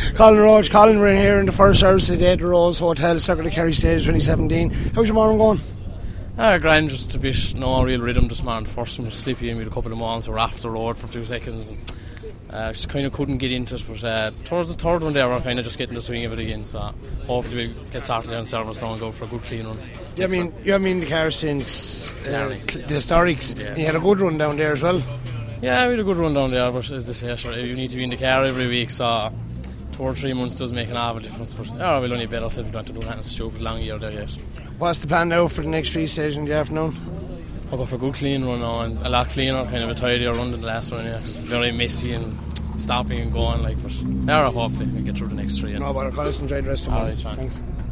Colin Roach. Colin, we're here in the first service today at the Rose Hotel, Circuit of Kerry Stage 2017. How's your morning going? Grand, just a bit, no real rhythm this morning. First one was sleepy and we had a couple of moments, we were off the road for a few seconds and just kind of couldn't get into it, but towards the third one there we're kind of just getting the swing of it again, so hopefully we get started down service now and go for a good clean run. You haven't been in the car since the Historics, and you had a good run down there as well? Yeah, we had a good run down there, but as they say, sure, you need to be in the car every week, so 2 or 3 months does make an awful difference, but we'll only bet ourselves if we don't have to do anything stupid long year there yet. What's the plan now for the next 3 stages in the afternoon? I'll go for a good clean run now, and a lot cleaner, kind of a tidier run than the last one, because it's very messy and stopping and going, but hopefully we'll get through the next 3. No, but I'll enjoy the rest of the morning. Thanks.